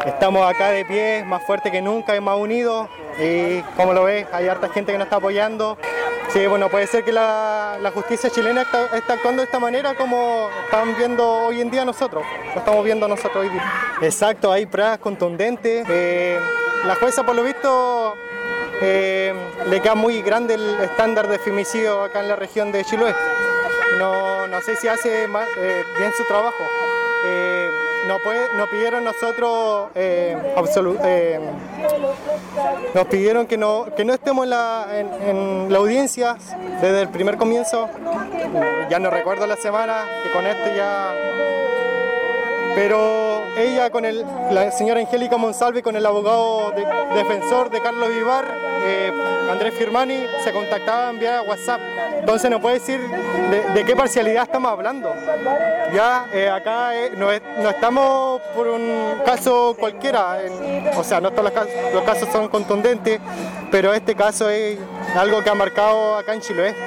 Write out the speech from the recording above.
Estamos acá de pie, más fuerte que nunca y más unidos. Y como lo ves, hay harta gente que nos está apoyando. Sí, bueno, puede ser que la justicia chilena está actuando de esta manera como están viendo hoy en día nosotros. Lo estamos viendo nosotros hoy día. Exacto, hay pruebas contundentes. La jueza, por lo visto, le queda muy grande el estándar de femicidio acá en la región de Chiloé. No sé si hace bien su trabajo. Nos pidieron nosotros, nos pidieron que no estemos en la audiencia desde el primer comienzo. Ya no recuerdo la semana, que con esto ya... Pero ella la señora Angélica Monsalve con el abogado defensor de Carlos Vivar, Andrés Firmani, se contactaban vía WhatsApp. Entonces no puede decir de qué parcialidad estamos hablando. Ya acá no estamos por un caso cualquiera, o sea, no todos los casos son contundentes, pero este caso es algo que ha marcado acá en Chiloé.